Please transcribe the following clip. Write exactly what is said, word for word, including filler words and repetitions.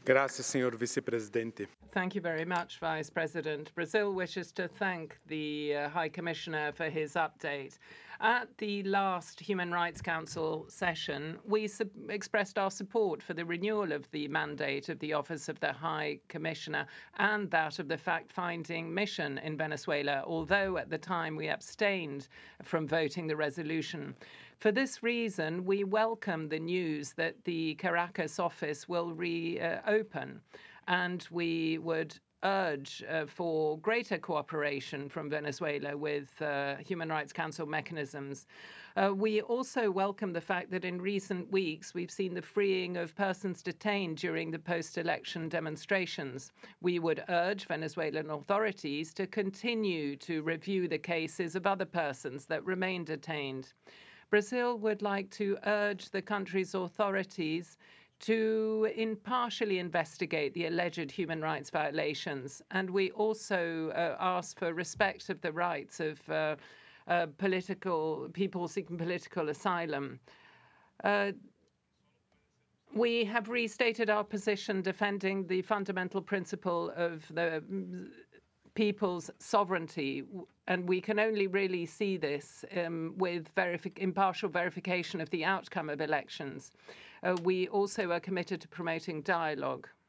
Grazie, signor Vice-Presidente. Thank you very much, Vice President. Brazil wishes to thank the uh, High Commissioner for his update. At the last Human Rights Council session, we expressed our support for the renewal of the mandate of the Office of the High Commissioner and that of the fact-finding mission in Venezuela, although at the time we abstained from voting the resolution. For this reason, we welcome the news that the Caracas office will reopen. And we would urge uh, for greater cooperation from Venezuela with uh, Human Rights Council mechanisms. Uh, we also welcome the fact that in recent weeks we've seen the freeing of persons detained during the post-election demonstrations. We would urge Venezuelan authorities to continue to review the cases of other persons that remain detained. Brazil would like to urge the country's authorities to impartially investigate the alleged human rights violations. And we also uh, ask for respect of the rights of uh, uh, political people seeking political asylum. Uh, we have restated our position defending the fundamental principle of the people's sovereignty, and we can only really see this um, with verifi impartial verification of the outcome of elections. Uh, we also are committed to promoting dialogue.